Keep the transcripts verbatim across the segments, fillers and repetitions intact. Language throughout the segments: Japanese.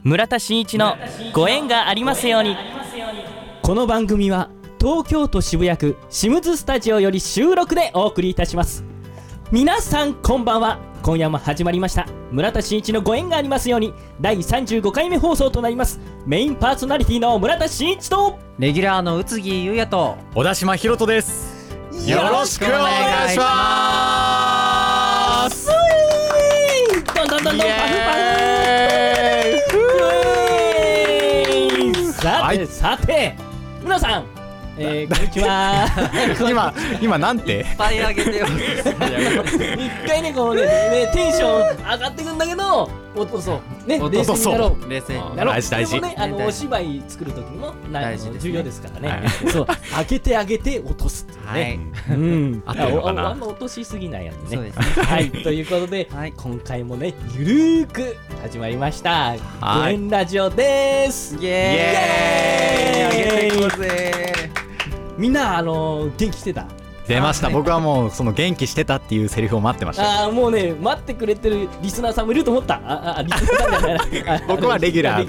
村田真一のご縁がありますように。この番組は東京都渋谷区シムズスタジオより収録でお送りいたします。皆さんこんばんは。今夜も始まりました村田真一のご縁がありますようにだいさんじゅうごかいめ放送となります。メインパーソナリティの村田真一とレギュラーの宇津木優也と小田島ひろとです。よろしくお願いします。 どんどんどんどんパフパフさてさて皆さん、えー、こんにちは今今なんていっぱいあげてよ一回ねこうねねテンション上がってくんだけど落とそうね、冷静になろう冷静になろう。 大事大事。 でもねあのお芝居作る時も大事です、ね、重要ですからね、 はい、 そう開けてあげて落とすっていうね、はい、うんあってるのかな。 あんま落としすぎないやつね。 そうですねはいということで、はい、今回もねゆるーく始まりましたご縁ラジオです。 イエーイ、あげていこうぜ。 みんなあのー、元気してた？ 出ました。僕はもうその元気してたっていうセリフを待ってました。 ああもうね待ってくれてるリスナーさんもいると思った。ああリスナーさんじゃない僕はレギュラー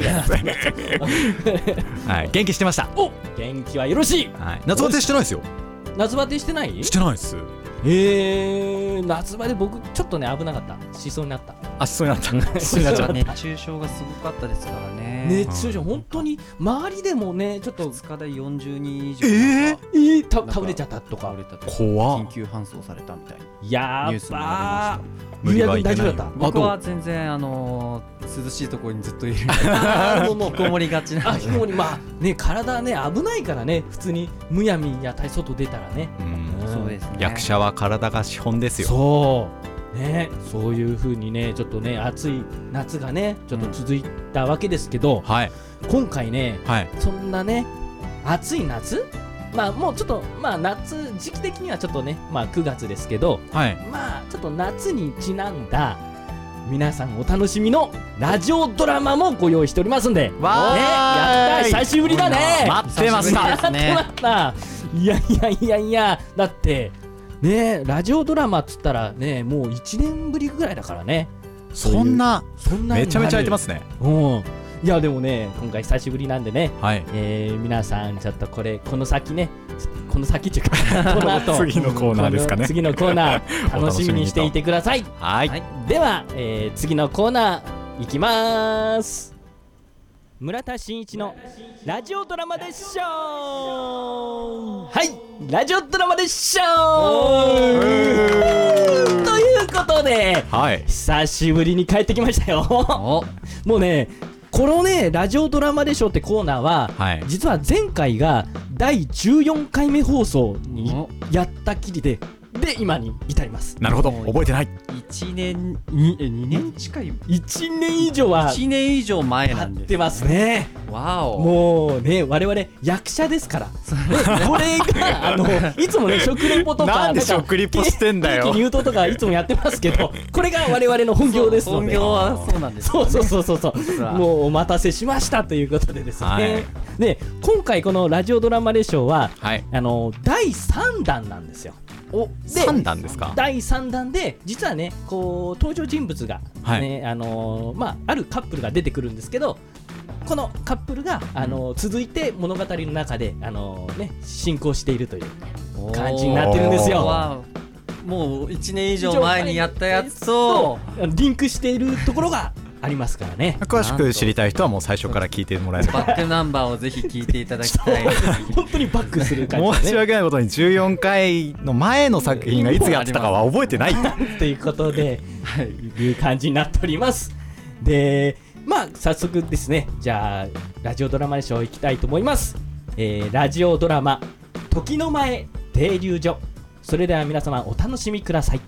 ですはい、元気してました。 お元気はよろしい、 はい、夏バテしてないですよ。 夏バテしてない？ してないです。 えー、夏バテ僕ちょっとね危なかった。しそうになった。 あ、しそうになったしそうになっちゃった。 熱中症がすごかったですからね。 熱中症本当に周りでもねちょっとふつかでよんじゅうにん以上えー、 えー、た倒れちゃったとか倒れたとか怖っ。 緊急搬送されたみたいなやニュースもあーばー。ゆうやくん大丈夫だった？ 僕は全然あのー、涼しいところにずっといるあもうもう引きこもりがちなあ引きこもりまあね体ね危ないからね普通にむやみやたり外出たらね、 うん、 そうですね。 役者は体が資本ですよ。 そうねそういう風にねちょっとね暑い夏がねちょっと続いたわけですけど、 うん、はい今回ね、はい、そんなね暑い夏まあもうちょっとまあ夏時期的にはちょっとねまあくがつですけど、はい、まあちょっと夏にちなんだ皆さんお楽しみのラジオドラマもご用意しておりますんで、 わーい、 ね、やった久しぶりだね。 待ってました。 待ってました。いやいやいやいやだってねラジオドラマっつったらねもういちねんぶりぐらいだからね。 そんなそんなめちゃめちゃ空いてますね。 うんいやでもね今回久しぶりなんでね、 はいえー、皆さんちょっとこれこの先ねこの先っていうかこの後次のコーナーですかね。 次のコーナー楽しみにしていてください。 はい、はい、 では、えー、次のコーナーいきます。村田真一のラジオドラマでしょう。はいラジオドラマでしょうということで、はい、久しぶりに帰ってきましたよもうねこのねラジオドラマでしょってコーナーは、はい、実は前回がだいじゅうよんかいめ放送にやったきりでで今に至ります。 なるほど覚えてない。 いちねん 2, にねん近いいちねん以上はいちねん以上前なんですやってますね。 わおもうね我々役者ですからこれがあのいつもね食レポとかなんで食リポしてんだよ。 入党とかいつもやってますけどこれが我々の本業ですので本業はそうなんです、ね、 そうそうそうそうそうもうお待たせしましたということでですね、はい、で今回このラジオドラマレショーは、はい、あのだいさんだんなんですよ。 おさんだんですか。 だいさんだんで実はねこう登場人物が、ねはい、あのー、まあ、あるカップルが出てくるんですけどこのカップルが、あのー、続いて物語の中で、あのーね、進行しているという感じになってるんですよ。 もういちねん以上前にやったやつとリンクしているところがありますからね。 詳しく知りたい人はもう最初から聞いてもらえればバックナンバーをぜひ聞いていただきたい本当にバックする感じ、ね、 申し訳ないことにじゅうよんかいの前の作品がいつやってたかは覚えてないということで、はい、いう感じになっております。でまあ早速ですねじゃあラジオドラマショー行きたいと思います、えー、ラジオドラマ時の前停留所。それでは皆様お楽しみください。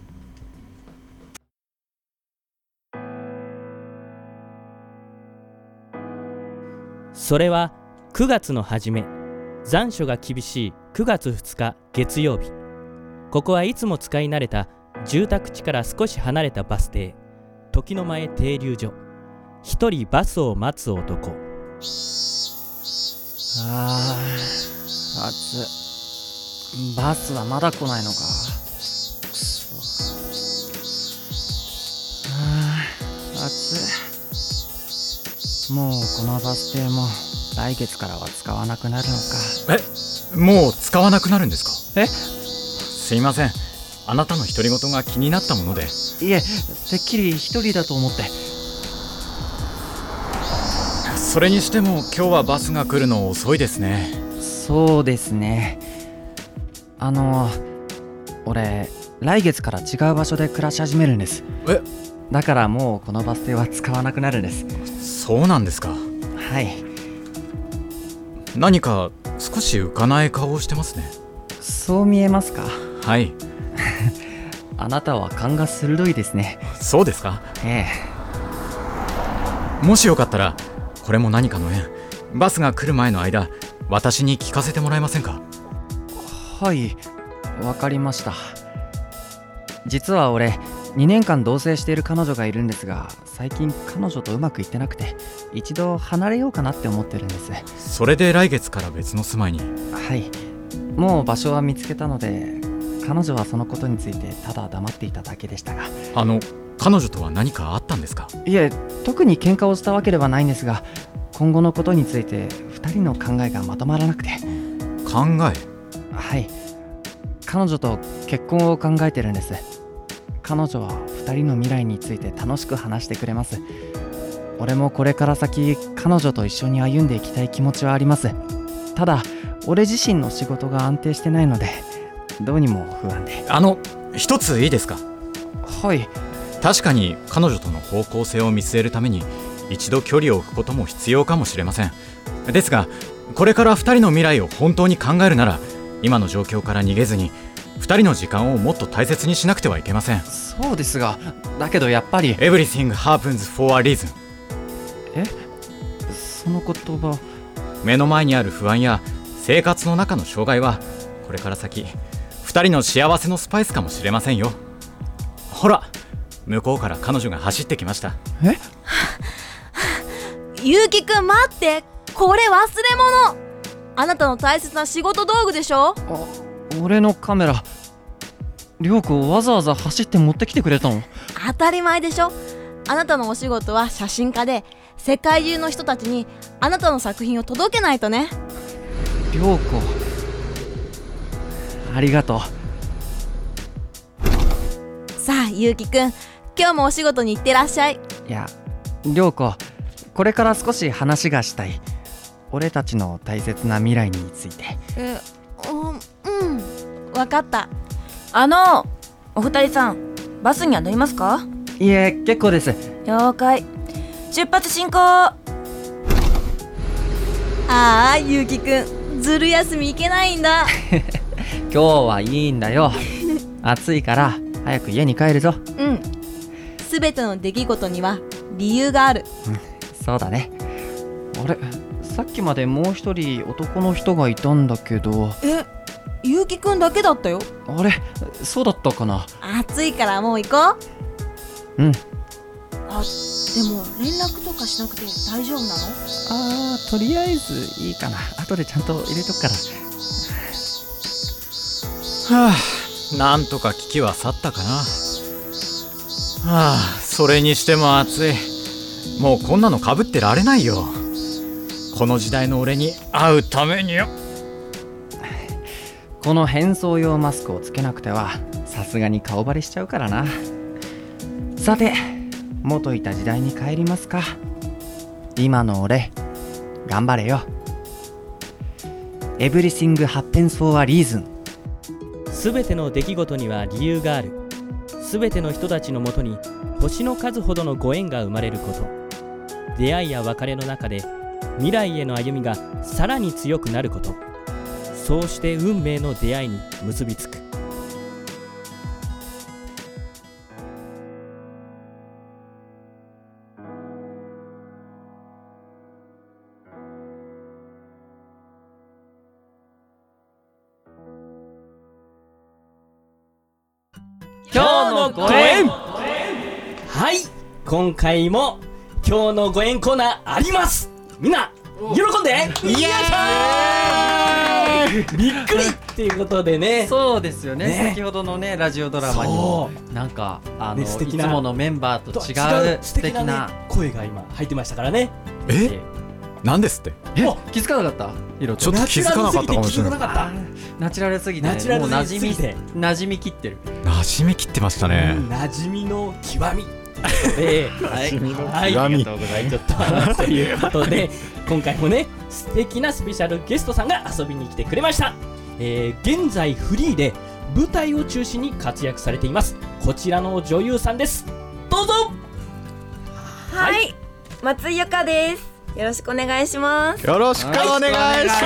それはくがつの初め、残暑が厳しいくがつふつか月曜日。ここはいつも使い慣れた住宅地から少し離れたバス停、時の前停留所。一人バスを待つ男。 あー、暑い。バスはまだ来ないのか。あー、暑い。 もうこのバス停も来月からは使わなくなるのか。 え、もう使わなくなるんですか？ え？ すいません、あなたの独り言が気になったもので。 いえ、てっきり一人だと思って。 それにしても今日はバスが来るの遅いですね。 そうですね。あの俺来月から違う場所で暮らし始めるんです。 え？ だからもうこのバス停は使わなくなるんです。 そうなんですか。 はい。 何か少し浮かない顔をしてますね。 そう見えますか？ はい。 あなたは勘が鋭いですね。 そうですか？ ええ。もしよかったらこれも何かの縁、バスが来る前の間私に聞かせてもらえませんか？ はい、わかりました。実は俺にねんかん同棲している彼女がいるんですが、最近彼女とうまくいってなくて一度離れようかなって思ってるんです。 それで来月から別の住まいに？ はい、もう場所は見つけたので、彼女はそのことについてただ黙っていただけでしたが。 あの彼女とは何かあったんですか？ いえ、特に喧嘩をしたわけではないんですが、今後のことについてふたりの考えがまとまらなくて。 考え？ はい、彼女と結婚を考えてるんです。彼女はふたりの未来について楽しく話してくれます。俺もこれから先彼女と一緒に歩んでいきたい気持ちはあります。ただ俺自身の仕事が安定してないので、どうにも不安で。 あの一ついいですか？ はい。 確かに彼女との方向性を見据えるために一度距離を置くことも必要かもしれません。ですがこれからふたりの未来を本当に考えるなら、今の状況から逃げずにふたりの時間をもっと大切にしなくてはいけません。 そうですが、だけどやっぱり Everything happens for a reason。 え？その言葉。 目の前にある不安や生活の中の障害はこれから先ふたりの幸せのスパイスかもしれませんよ。ほら、向こうから彼女が走ってきました。 え？ ゆうきくん待って、これ忘れ物。あなたの大切な仕事道具でしょ。 あ、俺のカメラ、りょうくんわざわざ走って持ってきてくれたの？ 当たり前でしょ。あなたのお仕事は写真家で、世界中の人たちにあなたの作品を届けないとね。 りょうこ、ありがとう。 さあゆうきくん、今日もお仕事に行ってらっしゃい。 いや、りょうこ、これから少し話がしたい。俺たちの大切な未来について。 え、うん、うん、わかった。 あのお二人さん、バスには乗りますか？ いえ、結構です。 了解。出発進行。 ああ、ゆうきくん、ずる休み行けないんだ。 今日はいいんだよ。暑いから早く家に帰るぞ。 うん、すべての出来事には理由がある。 うん、そうだね。あれ、さっきまでもう一人男の人がいたんだけど。 え、ゆうきくんだけだったよ。 あれ、そうだったかな。 暑いからもう行こう。 うん。 あ、でも連絡とかしなくて大丈夫なの？ あー、とりあえずいいかな。後でちゃんと入れとくから。 はあ、なんとか危機は去ったかな。はあ、それにしても暑い。もうこんなのかぶってられないよ。この時代の俺に会うためによ。 この変装用マスクをつけなくてはさすがに顔バレしちゃうからな。さて、元いた時代に帰りますか。今の俺頑張れよ。 Everything happens for a reason。 すべての出来事には理由がある。すべての人たちのもとに星の数ほどのご縁が生まれること。出会いや別れの中で未来への歩みがさらに強くなること。そうして運命の出会いに結びつく。今日のご縁。はい、今回も今日のご縁コーナーあります。みんな喜んで。イエーイ。 びっくりっていうことでね。 そうですよね。 ね先ほどのねラジオドラマにもなんかあの、 ね素敵ないつものメンバーと違う素敵な、 ね、声が今入ってましたからね。 えなんですって。 え気づかなかったヒロト。 ちょっと気づかなかったかもしれない。 ナチュラルすぎてナチュラルもう馴染みすぎて馴染みきってる。 馴染みきってましたね。 馴染みの極みで、はい、はい、 極みありがとうございますということで今回もね素敵なスペシャルゲストさんが遊びに来てくれました。えー、現在フリーで舞台を中心に活躍されていますこちらの女優さんです。どうぞ。 はい、はい、松井由香です。よろしくお願いします。 よろしくお願いします。い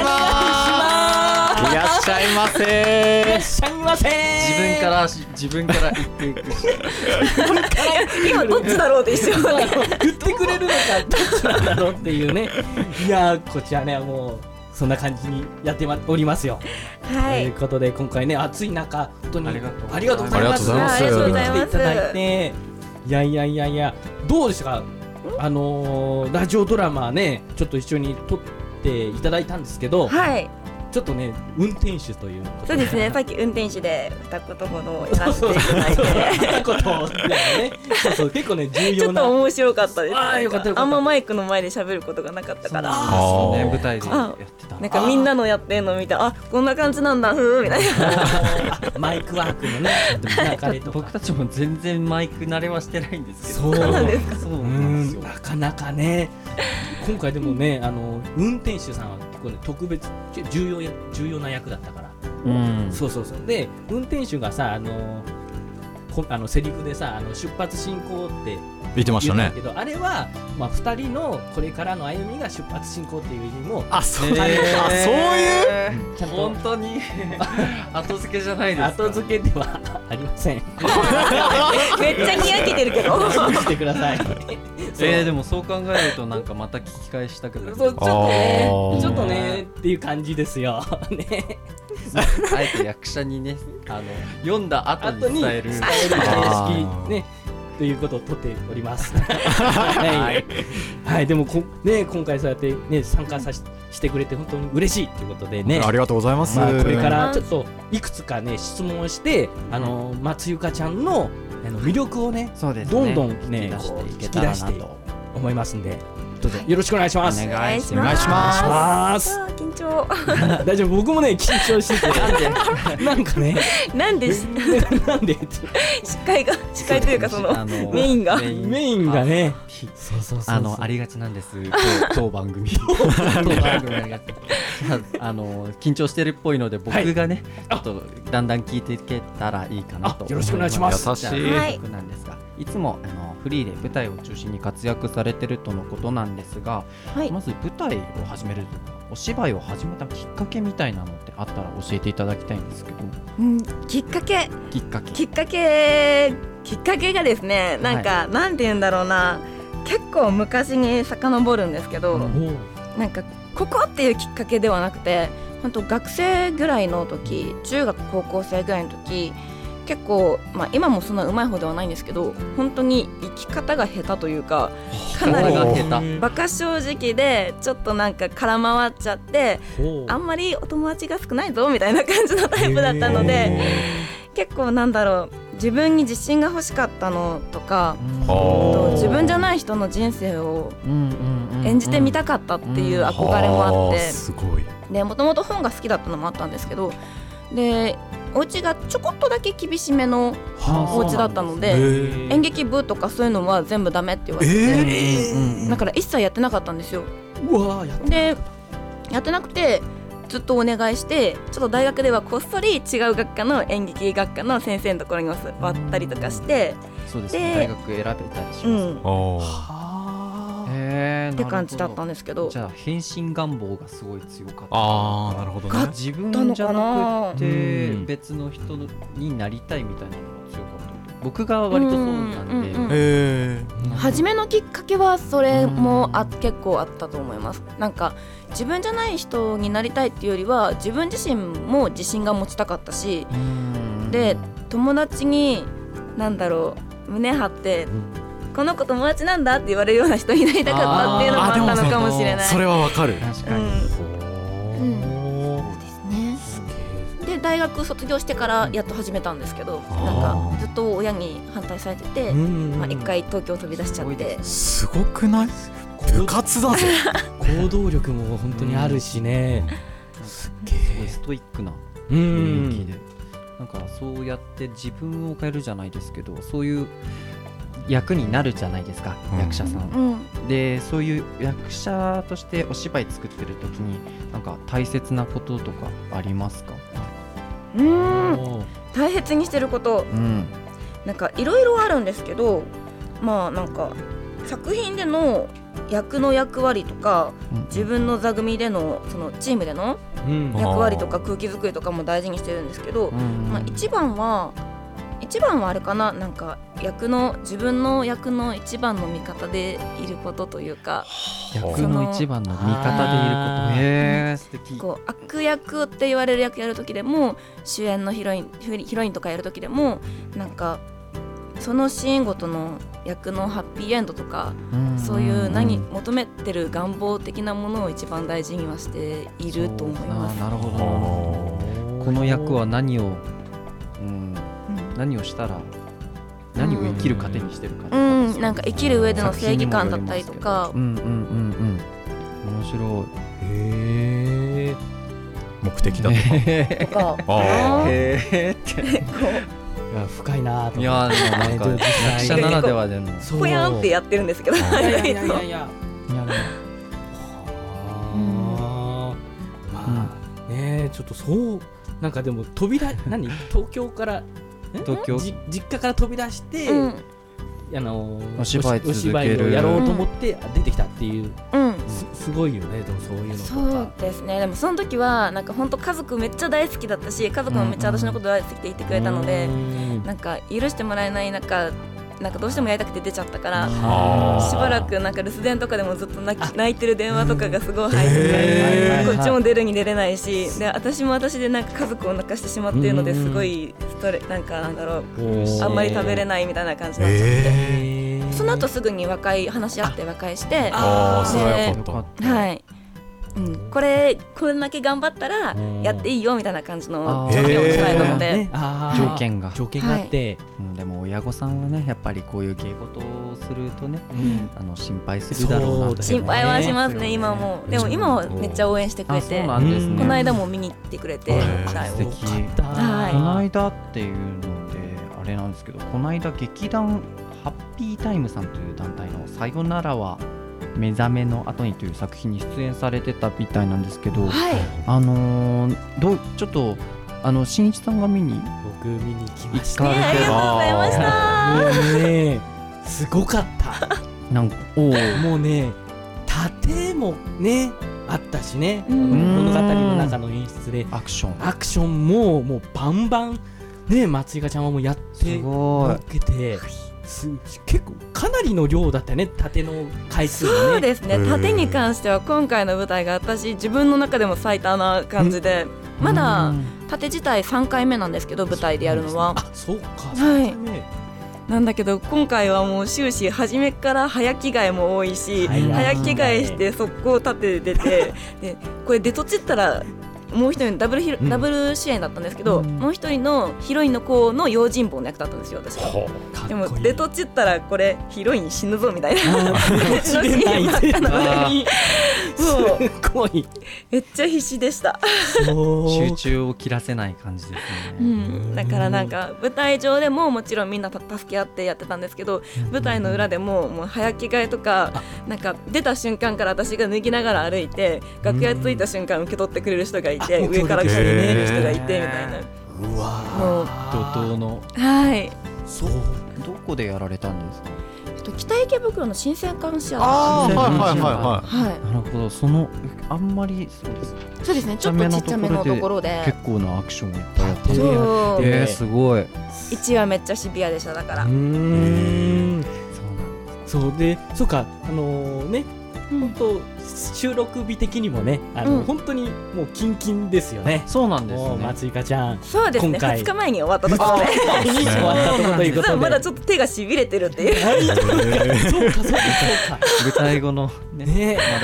らっしゃいませ。 いらっしゃいませ。 自分から自分から言っていくし今どっちだろうって一緒言ってくれるのかどっちなんだろうっていうね。いやーこちらねもうそんな感じにやっておりますよ。 はい。 ということで今回ね暑い中本当にありがとうありがとうございます。 ありがとうございます。 来ていただいて、いやいやいやいやどうでしたか。あのー、ラジオドラマねちょっと一緒に撮っていただいたんですけど、 はい、 ちょっとね運転手ということでそうですねさっき運転手で二言ほどやらせていただいて二言でねそうそう結構ね重要なちょっと面白かったです。 あーよかったよかった。 あんまマイクの前で喋ることがなかったから、 あそうね舞台でやってた。 なんかみんなのやってるのを見てあこんな感じなんだふーみたいなマイクワークのね流れとか僕たちも全然マイク慣れはしてないんですけど。 そうなんですか。 そうなんですよ。 なかなかね今回でもねあの運転手さんは結構ね特別重要や重要な役だったから、 うん、 そうそうそうで運転手がさあのこあのセリフでさあの出発進行って言ってましたね。 けどあれはまあふたりのこれからの歩みが出発進行っていう意味もあそういう、 えー、 あそういうちゃんと本当に後付けじゃないですか。 後付けではありません。 めっちゃにやけてるけどしてください。 えー、でもそう考えるとなんかまた聞き返したくなる。 そうちょっとねちょっとねっていう感じですよね。 あえて役者にねあの読んだ後に伝える伝える形式ねということをとっております。はい、はい、でもこ、ね、今回そうやって、ね、参加さししてくれて本当に嬉しいということでね。 ありがとうございます。 まあ、これからちょっといくつかね質問をしてあの松ゆかちゃんのあの魅力をねそうですねどんどんね引き出していけたらなと思いますんでどうぞよろしくお願いします。 お願いしお願いしま。 ます緊張大丈夫僕もね緊張しててなんでなんかねなんでなんで司会が司会というかそのメインがメインがねそうそうそうあのありがちなんです当番組当番組ありがちあの緊張してるっぽいので僕がねちょっとだんだん聞いていけたらいいかなとよろしくお願いします。 優しい僕なんですがいつもあのフリーで舞台を中心に活躍されてるとのことなんですが、はい、まず舞台を始めるお芝居を始めたきっかけみたいなのってあったら教えていただきたいんですけど、 うん、きっかけきっかけきっかけきっかけがですねなんか、はい、なんて言うんだろうな結構昔に遡るんですけど、うん、なんかここっていうきっかけではなくて本当学生ぐらいの時中学高校生ぐらいの時結構、まあ、今もそんな上手い方ではないんですけど本当に生き方が下手というかかなりバカ正直でちょっとなんか空回っちゃってあんまりお友達が少ないぞみたいな感じのタイプだったので結構なんだろう自分に自信が欲しかったのとかと自分じゃない人の人生を演じてみたかったっていう憧れもあってでもともと本が好きだったのもあったんですけどでお家がちょこっとだけ厳しめのお家だったので演劇部とかそういうのは全部ダメって言われて、えー、だから一切やってなかったんですよ。 うわやってでやってなくてずっとお願いしてちょっと大学ではこっそり違う学科の演劇学科の先生のところに座ったりとかしてそうですね大学選べたりします、うんえー、って感じだったんですけどじゃあ変身願望がすごい強かった。 あーなるほどね。 自分じゃなくて別の人になりたいみたいなのが強かった。僕が割とそうなんで、うんうんうん、 へー初めのきっかけはそれもあ結構あったと思います。なんか自分じゃない人になりたいっていうよりは自分自身も自信が持ちたかったしで友達になんだろう胸張ってこの子友達なんだって言われるような人になりたかったっていうのもあったのかもしれない。 それはわかる。 確かに、 うんうん、そうですね。 大学卒業してからやっと始めたんですけど、なんかずっと親に反対されてて、まあ、一回東京飛び出しちゃって。 すごくない？部活だぜ。 行動力も本当にあるしね、 すっげえストイックな雰囲気で、なんかそうやって自分を変えるじゃないですけど、そういう役になるじゃないですか、うん、役者さん、うん、でそういう役者としてお芝居作ってる時になんか大切なこととかありますか？ うーん、大切にしてること、うん、なんかいろいろあるんですけど、まあなんか作品での役の役割とか、うん、自分の座組でのそのチームでの役割とか空気作りとかも大事にしてるんですけど、うん、まあ、一番は一番はあれかな、なんか役の自分の役の一番の味方でいることというか、 役の一番の味方でいること、へー素敵。 こう悪役って言われる役やるときでも、主演のヒロインヒロインとかやるときでも、なんかそのシーンごとの役のハッピーエンドとか、そういう何求めてる願望的なものを一番大事にはしていると思います。 なるほど。この役は何を、うん、何をしたら何を生きる糧にしてるか、 うんうん、なんか生きる上での正義感だったりとか、 うんうんうんうん、面白い。 へー、目的だとかとか、 へーっていや深いなと。 いやでもなんか役者ならではでもぽやんってやってるんですけど、いやいやいやいやいやいや、 まあね、ちょっとそうなんかでも飛び出何東京から東京じ実家から飛び出して、うん、あのお芝居続ける、 お芝居をやろうと思って出てきたっていう、うん、す, すごいよね。でもそういうのとか。 そうですね。でもその時はなんか本当家族めっちゃ大好きだったし、家族もめっちゃ私のこと大好きでいてくれたので、うん、なんか許してもらえない中、なんかどうしてもやりたくて出ちゃったから、しばらくなんか留守電とかでもずっと泣き泣いてる電話とかがすごい入ってて、こっちも出るに出れないし、で私も私でなんか家族を泣かしてしまっているので、すごいストレなんかなんだろう、あんまり食べれないみたいな感じになっちゃって、その後すぐに和解話し合って和解して、 ああそれはよかった。 はい。うん、これこれだけ頑張ったらやっていいよみたいな感じの条件を伝えたので、ね、 条件が条件があって、はい、 うん、でも親御さんはねやっぱりこういう芸事をするとね、うん、あの心配するだろうなと、ね、 心配はしますね今も。でも今はめっちゃ応援してくれて、 そうなんですね、 この間も見に行ってくれて、 素敵。はい、この間っていうのであれなんですけど、この間劇団ハッピータイムさんという団体のさよならは目覚めの後にという作品に出演されてたみたいなんですけど、はい、あのー、どうちょっとあの新一さんが見に僕見に来ました。 ね、ありがとうございました。 もうねすごかった。なんかおもうね盾もねあったしね、物語の中の演出でアクションアクションももうバンバンね、松井香ちゃんはもうやってのっけて。結構かなりの量だったね、盾の回数がね。 そうですね、盾に関しては今回の舞台が私自分の中でも最多な感じで、まだ盾自体さんかいめなんですけど、舞台でやるのは。 あ、そうか、 はい、なんだけど今回はもう終始初めから早着替えも多いし、早着替えして速攻盾出てでこれ出とちったらもう一人ダブルヒロ、うん、ダブル主演だったんですけど、うん、もう一人のヒロインの子の用心棒の役だったんですよ私は。でも出とちったらこれヒロイン死ぬぞみたいな感じのシーンだったのにもうすごいめっちゃ必死でした。 集中を切らせない感じですね、 うん、だからなんか舞台上でももちろんみんな助け合ってやってたんですけど、舞台の裏でももう早着替えとか、なんか出た瞬間から私が脱ぎながら歩いて楽屋着いた瞬間受け取ってくれる人がいて、上から来てる人がいてみたいな。 うわもう怒涛の。 はい。 そうどこでやられたんですか？ 北池袋の新鮮館シアター。 あー、はいはいはいはい。なるほど、そのあんまりそうです。 そうですね、ちょっとちっちゃめのところで結構なアクションをいっぱいやってる。 そう。 えー、すごい。 いちわめっちゃシビアでしただから。 うーん。そうなんです。そうで、そうか、あのー、ね、本当収録日的にもね、あの、うん、本当にもうキンキンですよね。 そうなんですね。 松井香ちゃん。 そうですね。ふつかまえに終わったところで。 終わったところということで。 まだちょっと手が痺れてるっていう。 そうかそうかそうか。 舞台後のね、ねまだ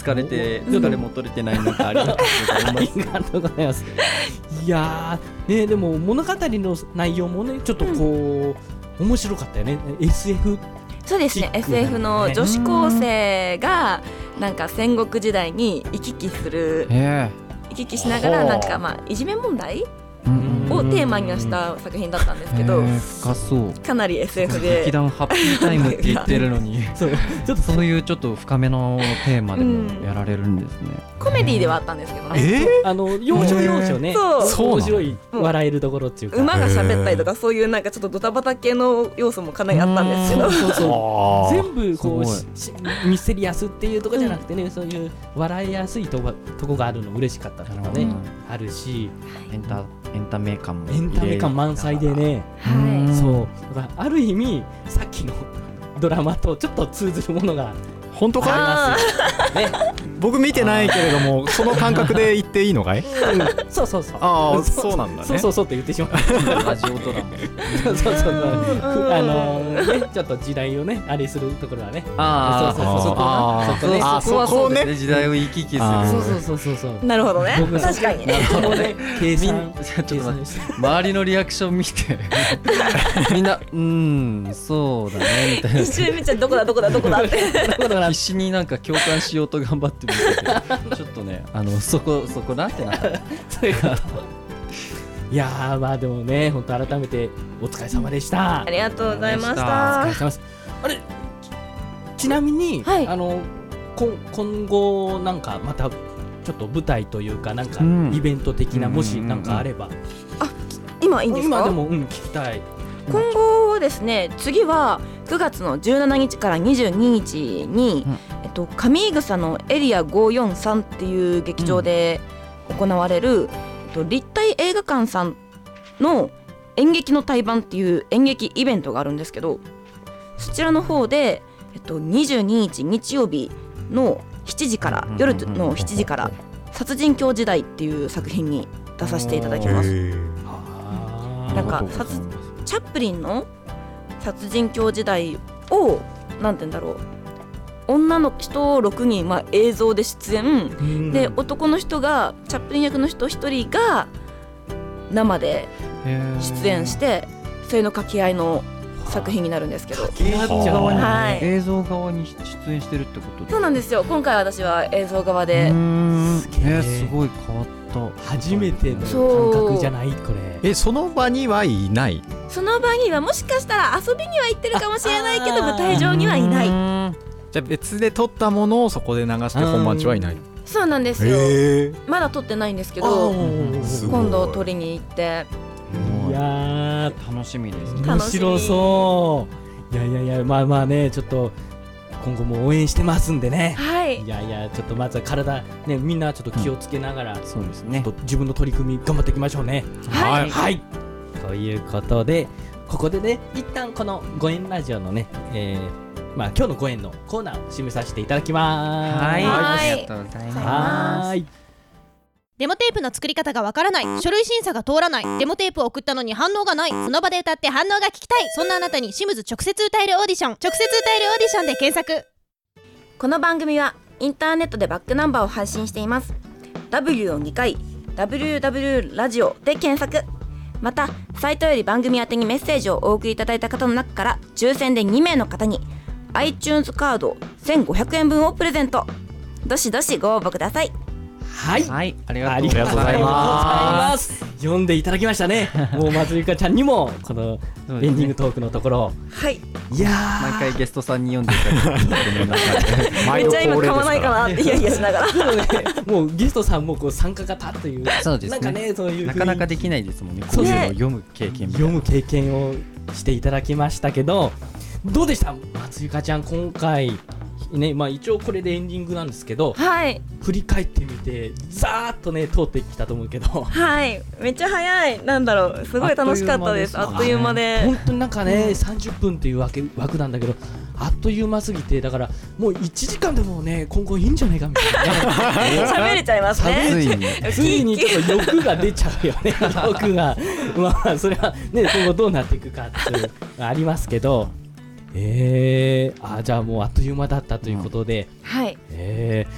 疲れて疲れも取れてないのかありがとうございます。 ありがとうございます。いやーね、でも物語の内容もねちょっとこう、面白かったよね。 エスエフそうですね、 エスエフ の女子高生がなんか戦国時代に行き来するへ行き来しながらなんかまあいじめ問題ーをテーマにはした作品だったんですけど、 へー深そう。 かなり エスエフ で劇団ハッピータイムって言ってるのにそうちょっとそういうちょっと深めのテーマでもやられるんですね。 コメディではあったんですけどね、 えあの要所要所ね、 そうそうなの面白い笑えるところっていうか、 馬が喋ったりとかそういうなんかちょっとドタバタ系の要素もかなりあったんですけど、 そうそうあー全部こうすししミステリアスっていうところじゃなくてね、そういう笑いやすいとことこがあるの嬉しかったとかね、あるし、 エンタエンタメ感もエンタメ感満載でね、 はそうだからある意味さっきのドラマとちょっと通ずるものが本当かありますよね。 僕見てないけれどもその感覚で言っていいのかい？ うんそうそうそう。 ああそうなんだね。 そうそうそうって言ってしまった。 ラジオドラマ。 そうそうそう。 うんあのーねちょっと時代をねあれするところはね。 あそうそうそうそこあーそこねあーそこはそこをねそうですね。時代を行き来する。 あーそうそうそうそうそう。 なるほどね、 僕確かにそこね計みん算ちょっと計待って算して周りのリアクション見てみんなうーんそうだねみたいな一瞬見ちゃどこだどこだどこだってだから必死になんか共感しようと頑張ってみててちょっとねあのそこそこなってなったそういうこと。いやーまあでもね本当改めてお疲れ様でした。 ありがとうございましお疲れた様です。あれちちなみに、 はいあのこ今後なんかまたちょっと舞台というかなんかうんイベント的な、 うんもしなんかあれば、 今いいんですか？ 今でもうん聞きたい。 今後はですね、次はくがつのじゅうしちにちからにじゅうににちに、 うんえっと、上井草のエリアごーよんさんっていう劇場で行われる、えっと、立体映画館さんの演劇の対バンっていう演劇イベントがあるんですけど、そちらの方で、えっと、にじゅうににち日曜日のしちじから夜のしちじから殺人狂時代っていう作品に出させていただきます。 あーなんか殺チャップリンの殺人狂時代をなんて言うんだろう、女の人ろくにん、まあ、映像で出演、 うんで男の人がチャップリン役の人ひとりが生で出演してそれの掛け合いの作品になるんですけど、 掛け合っちゃうねはい映像側に出演してるってことでそうなんですよ。今回私は映像側で、 うーんすげええーすごい変わった初めてのそう感覚じゃないこれ。 えその場にはいない？ その場にはもしかしたら遊びには行ってるかもしれないけどあ舞台上にはいない。 いじゃあ別で撮ったものをそこで流して本番中はいない？ そうなんですよ。 へえ。 まだ撮ってないんですけあどーすごい今度撮りに行っていやー楽しみですね面白そう。いやいやいやまあまあねちょっと今後も応援してますんでね。 はいいやいやちょっとまずは体ねみんなちょっと気をつけながら、 そうですねちょっと自分の取り組み頑張っていきましょうね。 はいはい。ということでここでね一旦このご縁ラジオのね、えー、まあ今日のご縁のコーナーを締めさせていただきます。 はいはいありがとうございますはーい。 デモテープの作り方がわからない、書類審査が通らない、デモテープを送ったのに反応がない、その場で歌って反応が聞きたい、そんなあなたにシムズ直接歌えるオーディション、直接歌えるオーディションで検索。 この番組はインターネットでバックナンバーを配信しています。 ダブリュー をにかい ダブリューダブリュー ラジオで検索。またサイトより番組宛てにメッセージをお送りいただいた方の中から抽選でにめいの方に iTunes カードせんごひゃくえんぶんをプレゼント。どしどしご応募ください。 はい。 はいありあがとうございりがとうございまます。読んでいただきましたね。もうまずゆかちゃんにもこのそうですねエンディングトークのところ、 はい、 いやー毎回ゲストさんに読んでいただいてごめんなさいめっちゃ今噛まないかなってヒヤヒヤしながらでもね、もうゲストさんもこう参加型という、 そうですねなんかねそういうなかなかできないですもんねこそうういうのを読む経験みたいな読む経験をしていただきましたけど、どうでした松ゆかちゃん今回ね、まあ一応これでエンディングなんですけど、 はい振り返ってみてざーっとね通ってきたと思うけど、 はいめっちゃ早い。なんだろう、すごい楽しかったです。あっという間で本当になんかね、さんじゅっぷんっていうわけ枠なんだけど、あっという間すぎて、だからもういちじかんでもね今後いいんじゃないかみたいな喋れちゃいますね。 ついについにちょっと欲が出ちゃうよね欲がまあそれはね今後どうなっていくかっていうのがありますけど、えー、あじゃあもうあっという間だったということで、 はいえ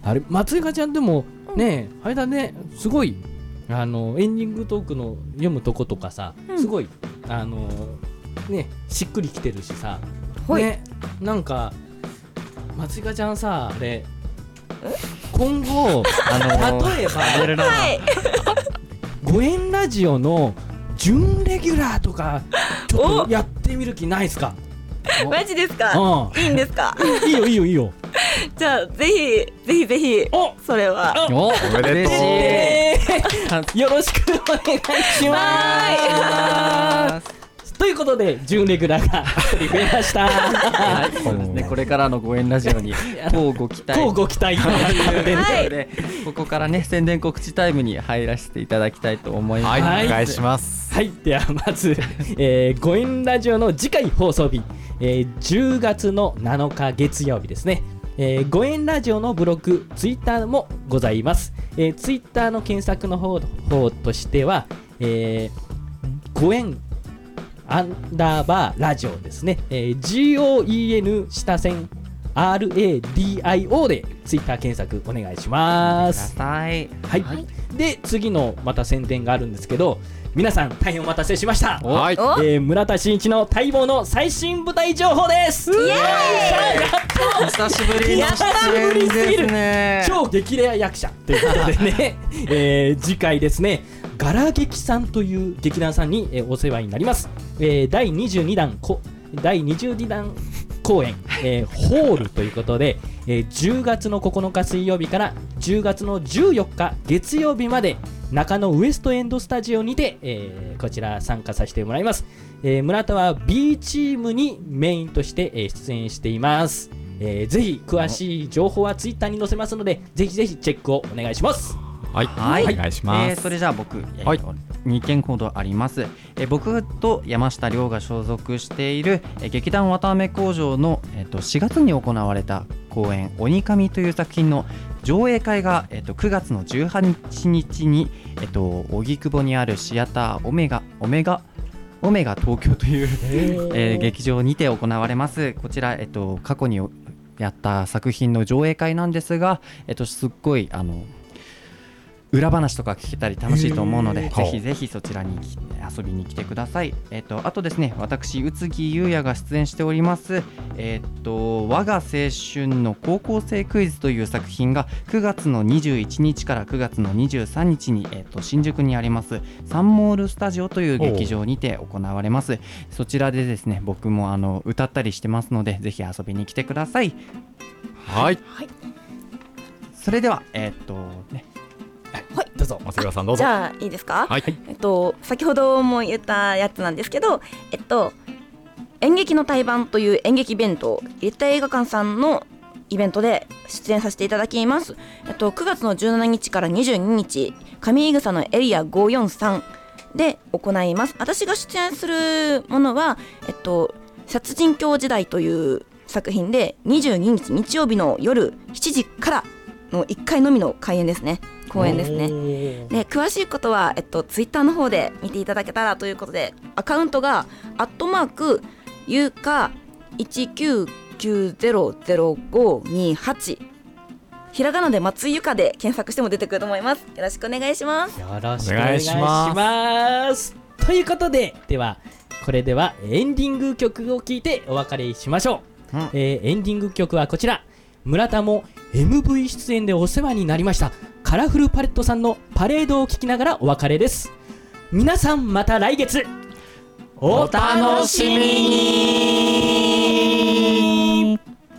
あれ松井香ちゃんでもね、あれだね、すごいあのエンディングトークの読むとことかさ、 うんすごいあのねしっくりきてるしさ、 はいね、なんか松井香ちゃんさ、あれ今後あのー例えば出るなごえんラジオの準レギュラーとかちょっとやってみる気ないですか？ マジですか？ ういいんですか？ ん、いいよいいよいいよ。 じゃあぜひぜひぜひおそれはおおめでとう嬉しいえーよろしくお願いします。ということで準レギュラーがひとり増えました。 はい、そうですね。これからのご縁ラジオにこうご期待。 こうご期待ということでね、 はいでここからね宣伝告知タイムに入らせていただきたいと思います。 はい、 はいお願いします。 はい、ではまず、えー、ごえんラジオの次回放送日、えー、じゅうがつのなのか月曜日ですね。えー、ごえんラジオのブログ、ツイッターもございます。えー、ツイッターの検索の方方としては、えー、ごえんアンダーバーラジオですね。えー、ジーオーイーエヌ 下線 アールエーディーアイオー でツイッター検索お願いします。 ください。 はい、で次のまた宣伝があるんですけど、皆さん大変お待たせしました。 はい、 おえー、村田真一の待望の最新舞台情報です。イエーイ！ 久しぶりの出演ですね。 超激レア役者ということでね、えー、次回ですね、ガラ劇さんという劇団さんに、えー、お世話になります。えー、だいにじゅうにだんこだいにじゅうにだん公演、えー、ホールということで、えー、じゅうがつのここのか水曜日からじゅうがつのじゅうよっか月曜日まで中野ウエストエンドスタジオにて、えー、こちら参加させてもらいます。えー、村田は B チームにメインとして、えー、出演しています。えー、ぜひ詳しい情報はツイッターに載せますので、ぜひぜひチェックをお願いします。 はい、 はい、 お願いします。 えーそれじゃあ僕、えーはいにけんほどあります。えー僕と山下亮が所属している、えー劇団綿あめ工場の、えーとしがつに行われた公演鬼神という作品の上映会が、えーとくがつのじゅうはちにちに、えーと荻窪にあるシアターオメガオメガオメガ東京という、えー劇場にて行われます。こちら、えーと過去にやった作品の上映会なんですが、えーとすっごいあの裏話とか聞けたり楽しいと思うので、ぜひぜひそちらに来遊びに来てください。えっとあとですね、私宇津木優也が出演しておりますえっと我が青春の高校生クイズという作品がくがつのにじゅういちにちからくがつのにじゅうさんにちに、えっと新宿にありますサンモールスタジオという劇場にて行われます。そちらでですね、僕もあの歌ったりしてますので、ぜひ遊びに来てください。 はい、 それではえっとねはい、どうぞ。 松浦さんどうぞ。 じゃあいいですか？ はい、 えっと先ほども言ったやつなんですけど、えっと演劇の対バンという演劇イベント、立体映画館さんのイベントで出演させていただきます。えっとくがつのじゅうしちにちからにじゅうににち、上井草のエリアごよんさんで行います。私が出演するものは、えっと殺人狂時代という作品でにじゅうににち日曜日の夜しちじからのいっかいのみの開演ですね。公演ですね。で詳しいことは、えっと、ツイッターの方で見ていただけたらということで、アカウントがアットマークゆうかいちきゅうきゅうゼロゼロごにはち、ひらがなで松井ゆかで検索しても出てくると思います。よろしくお願いします。 よろしくお願いしますということで、ではこれではエンディング曲を聴いてお別れしましょう。 うんえーエンディング曲はこちら。村田も エムブイ 出演でお世話になりましたカラフルパレットさんのパレードを聴きながらお別れです。皆さんまた来月お楽しみに。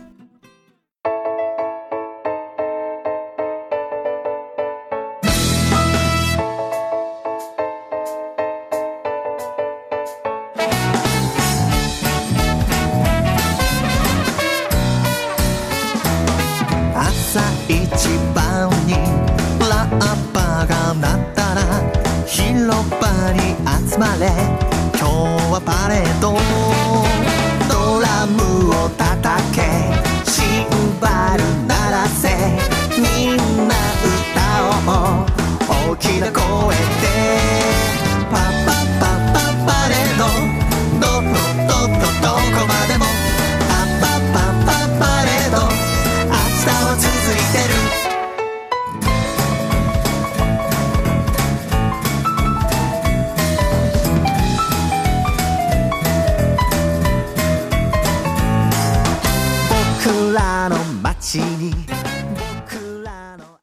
朝一番にラッパが鳴ったら広場に集まれ、今日はパレード、ドラムを叩け、シンバル鳴らせ、みんな歌おう大きな声で